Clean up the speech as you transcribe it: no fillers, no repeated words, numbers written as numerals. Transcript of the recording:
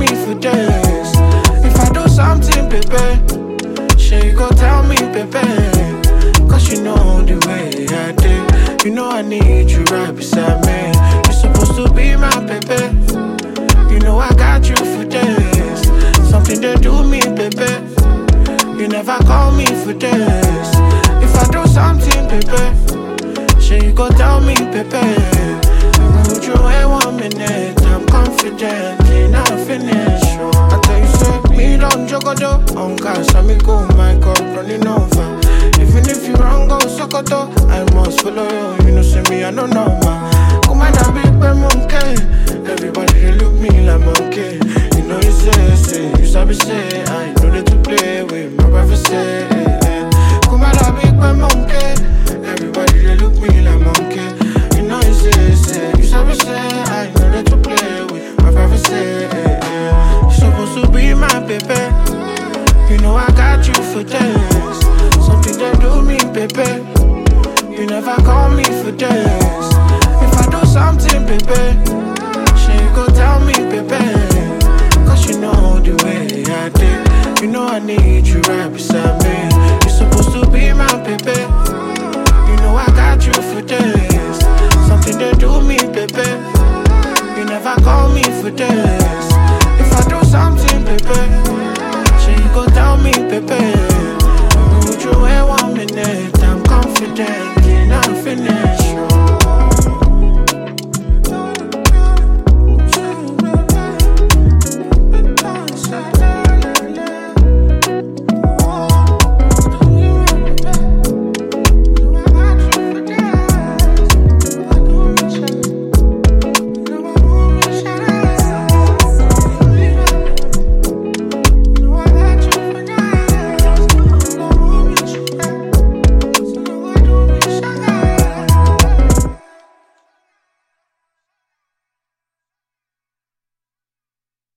me for days. If I do something, baby, sure you go tell me, baby. Cause you know the way I did. You know I need you right beside me. You're supposed to be my baby. You know I got you for days. Something they do me, baby. You never call me for days. If I do something, baby, sure you go tell me, baby. Would you wait 1 minute? I'm confident, not finish. I tell you, say, me don't jogodo. On gas, I me go, my God, running over. Even if you wrong, go sokoto. I must follow you, you know, see me, I don't know, man. Come on, I big monkey. Everybody, they look me like monkey. You know, you say, you sabi say, I know that to play with my brother say. Come on, I big monkey. Everybody, they look me like monkey. You know, you say, you sabi say, I know that to play with my brother say. You're supposed to be my baby. You know, I got you for days. Something that do me, baby. You never call me for days. If I do something, baby, sure you go tell me, baby. Cause you know the way I did. You know I need you right beside me.